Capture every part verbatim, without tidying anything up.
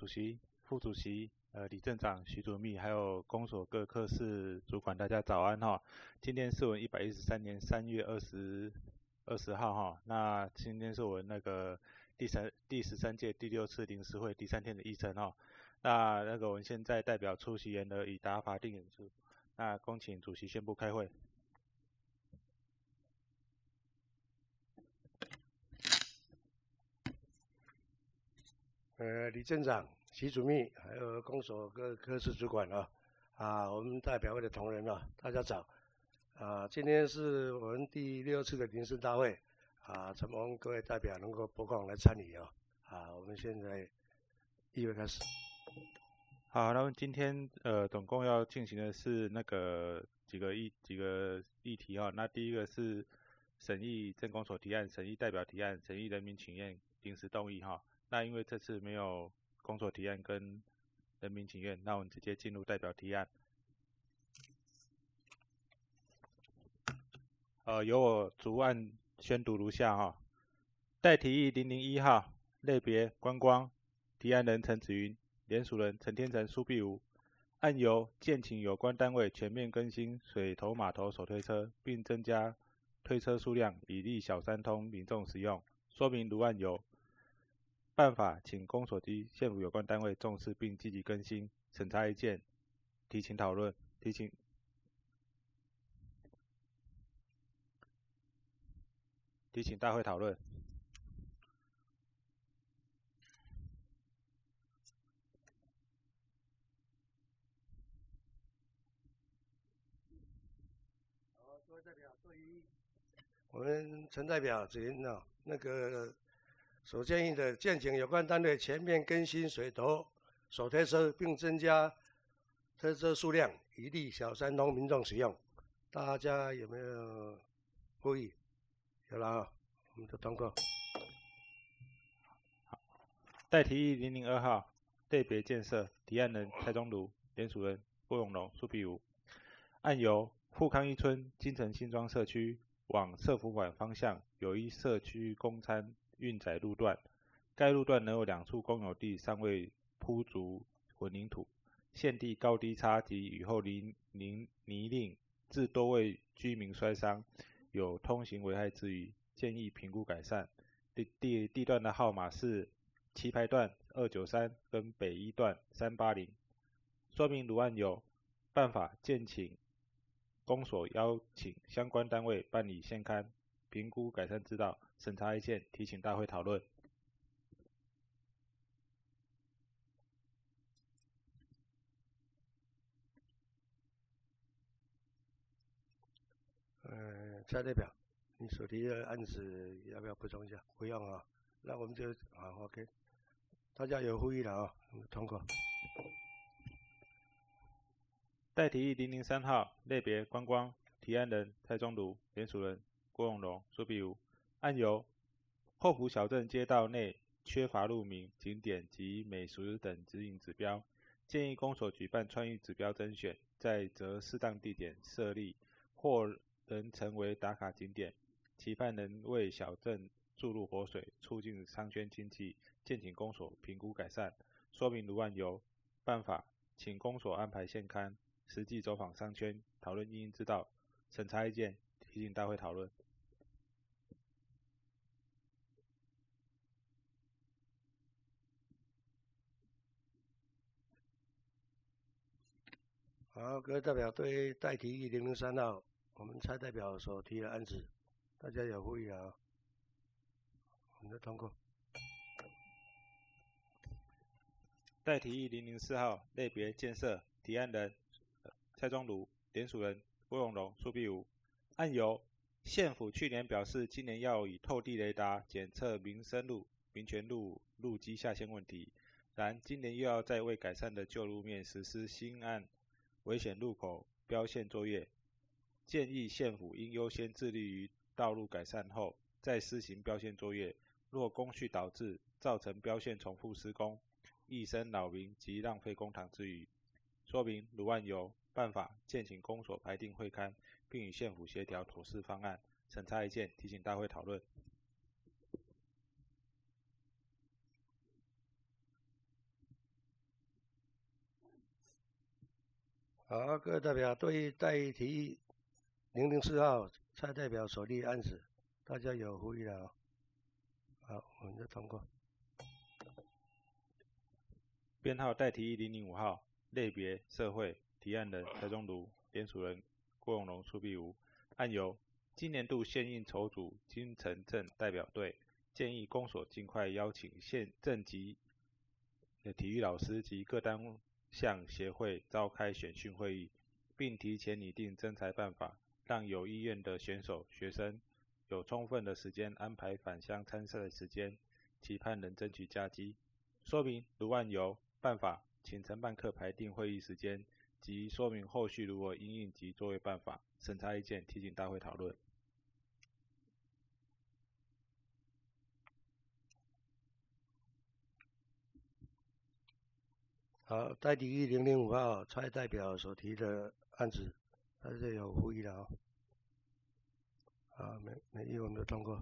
主席、副主席、呃李镇长、徐主秘，还有公所各科室主管，大家早安哈。今天是我们一百一十三年三月二十二十号哈。那今天是我们那个第三第十三届第六次临时会第三天的议程哈。那那个我们现在代表出席人的已达法定人数。那恭请主席宣布开会。 呃，李镇长、徐主秘，还有公所各科室主管啊，啊，我们代表会的同仁啊，大家早。啊，今天是我们第六次的临时大会，啊，承蒙各位代表能够拨空来参与啊，啊，我们现在议会开始。 好，那么今天呃总共要进行的是那个几个议几个议题哈。那第一个是审议镇公所提案、审议代表提案、审议人民请愿临时动议哈。那因为这次没有公所提案跟人民请愿，那我们直接进入代表提案。呃，由我逐案宣读如下哈。代提议零零一号，类别观光，提案人陈子云，联署人陈天成、苏碧如。案由建请有关单位全面更新水头码头手推车，并增加推车数量，以利小三通民众使用。说明如案由。办法，请公所及县府有关单位重视并积极更新，审查意见，提请讨论，提请提请大会讨论。 好，各位代表，对于我们陈代表子云啊，那个所建议的建请有关单位全面更新水头手推车，并增加推车数量，以利小三通民众使用。大家有没有呼吁？有了啊，我们就通过。 代提议零零二号，类别建设，提案人蔡宗儒，联署人郭永龙、苏碧如。案由富康一村金城新庄社区往社福馆方向有一社区供餐运载路段，该路段仍有两处公有地尚未铺足混凝土，现地高低差及雨后泥泥泥泞，致多位居民摔伤，有通行危害之虞，建议评估改善。地地地段的号码是旗牌段二九三跟北一段三八零。说明如案由。办法，建请公所邀请相关单位办理现勘，评估改善之道，审查意见，提请大会讨论。 呃，蔡代表，你所提的案子要不要补充一下？不用啊，那我们就好 OK。大家有呼吁了啊，通过。 代提议零零三号，类别观光，提案人蔡宗儒，联署人郭永龙、苏碧如。案由后埔小镇街道内缺乏路名、景点及美食等指引指标，建议公所举办川渝指标甄选，在择适当地点设立，或能成为打卡景点，期盼能为小镇注入活水，促进商圈经济，建请公所评估改善。说明如案由。办法，请公所安排现勘，实际走访商圈，讨论因应之道，审查意见，提请大会讨论。 好，各位代表，对代提议零零三号，我们蔡代表所提的案子，大家有呼吁啊？我们就通过。 代提议零零四号，类别建设，提案人蔡宗儒，联署人郭永龙、苏碧如。案由县府去年表示，今年要以透地雷达检测民生路、民权路路基下陷问题，然今年又要在未改善的旧路面实施新案危险路口标线作业，建议县府应优先致力于道路改善后，再施行标线作业。若工序导致造成标线重复施工，易生扰民及浪费公帑之余。说明如案由。办法，建请公所排定会勘，并与县府协调妥适方案，审查意见，提请大会讨论。 好，各位代表，对于代题零零四号蔡代表所立案子，大家有呼吁了啊？好，我们就通过。 编号代题一零零五号，类别社会，提案人蔡宗儒，联署人郭永龙、苏必吴。案由今年度县应筹组金城镇代表队，建议公所尽快邀请县镇级体育老师及各单项协会召开选训会议，并提前拟定征才办法，让有意愿的选手、学生有充分的时间安排返乡参赛的时间，期盼能争取佳绩。说明如案由办法，请承办课排定会议时间及说明后续如何因应及作为办法，审查意见提请大会讨论。 好，代题一零零五号蔡代表所提的案子，大家有呼吁了啊？好，没没异议，我们就通过。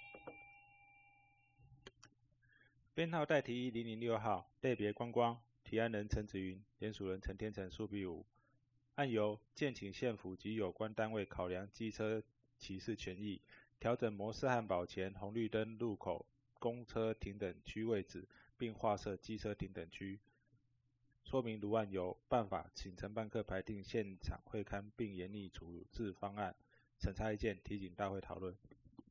编号代题一零零六号，类别观光，提案人陈子云，联署人陈天成、苏必武。案由建请县府及有关单位考量机车骑士权益，调整摩斯汉堡前红绿灯路口公车停等区位置，并划设机车停等区。说明如案由办法，请承办课排定现场会勘并严厉处置方案，审查意见提请大会讨论。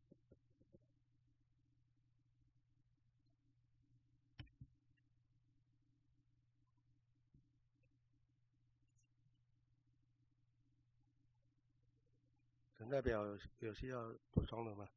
陈代表有需要补充的吗？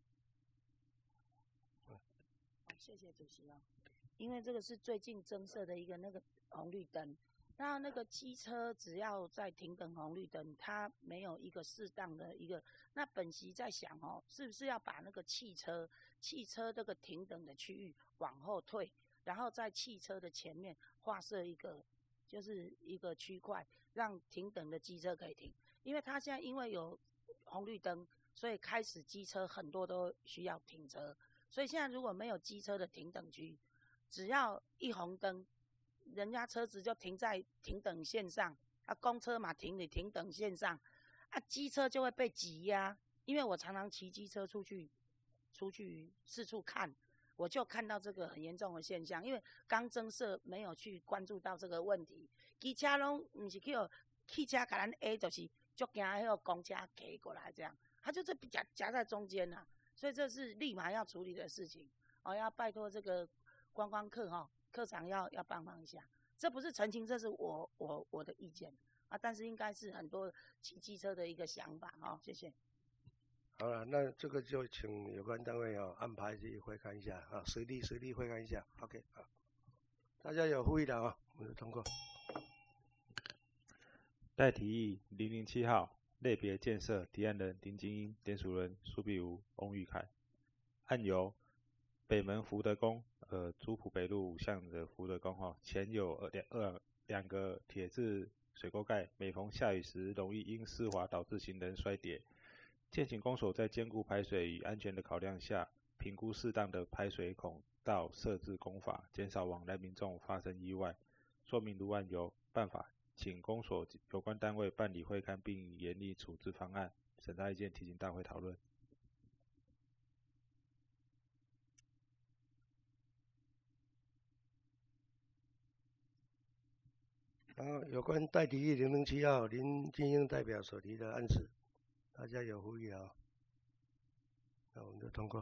谢谢主席哦。因为这个是最近增设的一个那个红绿灯，那那个机车只要在停等红绿灯，它没有一个适当的一个，那本席在想哦，是不是要把那个汽车汽车这个停等的区域往后退，然后在汽车的前面划设一个就是一个区块，让停等的机车可以停，因为它现在因为有红绿灯，所以开始机车很多都需要停车，所以现在如果没有机车的停等区，只要一红灯，人家车子就停在停等线上，啊，公车嘛停你停等线上，啊，机车就会被挤压。因为我常常骑机车出去，出去四处看，我就看到这个很严重的现象。因为刚增设没有去关注到这个问题，机车拢不是去汽车给咱 A， 就是就惊那个公车骑过来这样，它就是夹夹在中间啊，所以这是立马要处理的事情。哦，要拜托这个观光课哈、哦，课长要要帮忙一下。这不是澄清，这是我我我的意见啊，但是应该是很多骑机车的一个想法哈、哦，谢谢。 好了，那这个就请有关单位啊、哦、安排去会看一下啊，实地实地会看一下。OK 啊，大家有呼吁的啊，我们就通过。 待提议零零七号，类别建设，提案人林金英，联署人苏必吴、翁玉凯。案由北门福德宫，呃，竹埔北路五巷的福德宫哈、哦，前有两二两个铁质水沟盖，每逢下雨时容易因湿滑导致行人摔跌。建请公所在兼顾排水与安全的考量下，评估适当的排水孔道设置工法，减少往来民众发生意外。说明如案由办法，请公所有关单位办理会勘并严厉处置方案，审查意见提请大会讨论。 然后有关代题一零零七号林金英代表所提的案子，大家有呼吁啊？那我们就通过。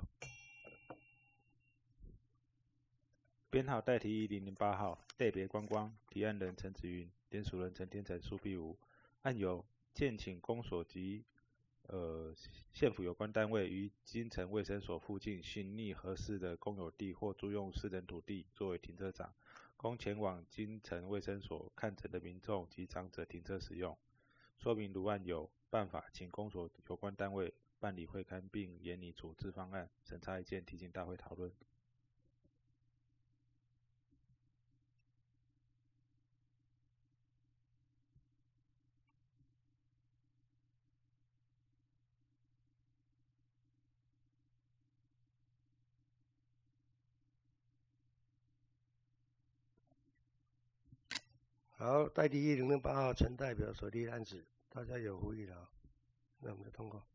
编号代题一零零八号，类别观光，提案人陈子云，联署人陈天成、苏必吴。案由建请公所及呃县府有关单位于金城卫生所附近寻觅合适的公有地或租用私人土地作为停车场，供前往金城卫生所看诊的民众及长者停车使用。说明如案由办法，请公所有关单位办理会勘并严拟处置方案，审查意见提请大会讨论。 好，代替一零零八号陈代表所提的案子，大家有呼吁了啊，那我们就通过。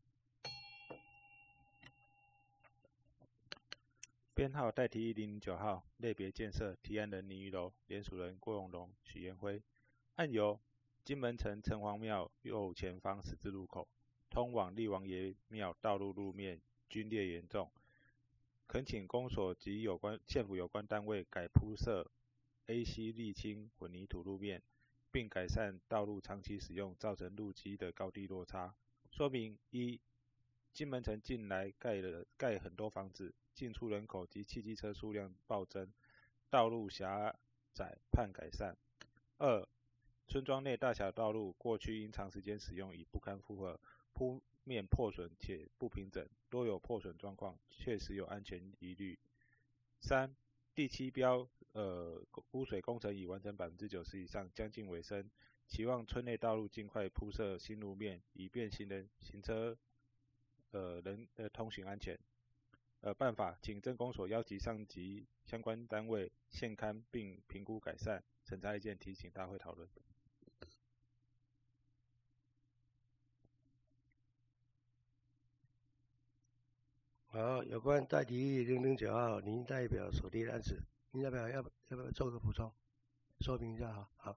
编号代替一零零九号类别建设提案人林于柔，联署人郭永龙、许延辉。案由金门城城隍庙右前方十字路口，通往力王爷庙道路路面龟裂严重，恳请公所及有关县府有关单位改铺设 A C 沥青混凝土路面，并改善道路长期使用造成路基的高低落差。说明一，金门城近来盖了盖很多房子，进出人口及汽机车数量暴增，道路狭窄，盼改善。二，村庄内大小道路过去因长时间使用已不堪负荷，铺面破损且不平整，多有破损状况，确实有安全疑虑。三，第七标呃污水工程已完成百分之九十以上，将近尾声，期望村内道路尽快铺设新路面，以便行人行车呃人的通行安全。呃，办法，请镇公所邀集上级相关单位现勘并评估改善，审查意见提请大会讨论。 好，有关代替零零九号林代表所提的案子，林代表要要不要做个补充，说明一下哈？好。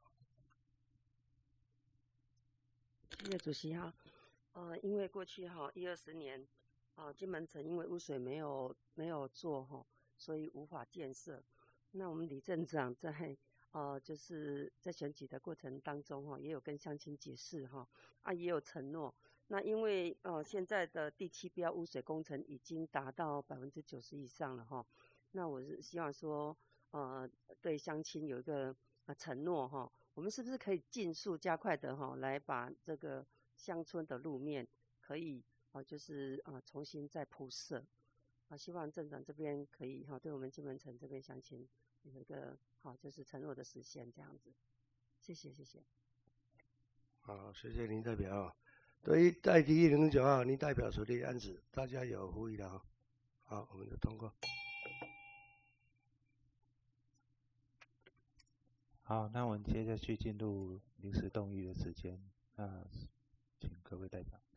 谢谢主席哈。呃，因为过去哈一二十年，啊、呃，金门城因为污水没有没有做哈，所以无法建设。那我们李镇长在呃就是在选举的过程当中哈，也有跟乡亲解释哈，啊也有承诺。那因为呃现在的第七标污水工程已经达到百分之九十以上了哈，那我是希望说呃对乡亲有一个呃承诺哈，我们是不是可以尽速加快的哈来把这个乡村的路面可以啊、呃、就是啊、呃、重新再铺设啊，希望镇长这边可以哈、哦、对我们金门城这边乡亲有一个好、哦、就是承诺的实现这样子，谢谢谢谢。 好，谢谢林代表。对于代替一零零九号林代表所提的案子，大家有呼吁的哈？好，我们就通过。 好，那我们接下去进入临时动议的时间，那请各位代表。